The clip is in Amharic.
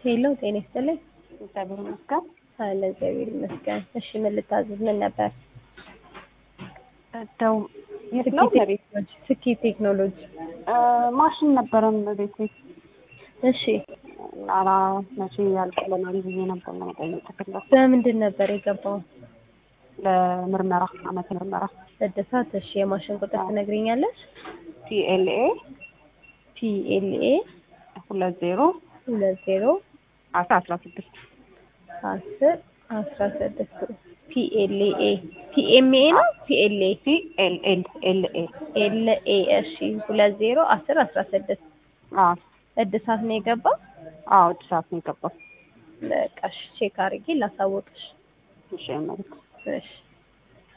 ሄሎ ጤና ይስጥልኝ። እግዚአብሔር ይመስገን። አለ እግዚአብሔር ይመስገን። እሺ ምን ልታዘዝ? ምን ነበር? ደው የት ነው? ለቤት ስኬት ቴክኖሎጂ ማሽን ነበረን ቤት ቤት። እሺ አላ መቼ ያልቅልናል ብዬ ነበር ለመጠየቅ ተፈለኩ። በምንድን ነበር የገባው? ለምርመራ አመት ምርመራ እድሳት። እሺ የማሽን ቁጥር ትነግሪኛለሽ? PLA PLA 20 20 16 10 16 PLA PMA ነው PLA PLLA LA። እሺ 20 10 16 እድሳት ነው የገባው? አዎ እድሳት ነው የገባው። በቃ ቼክ አድርጌ ላሳወቅሽ። እሺ ማለት እሺ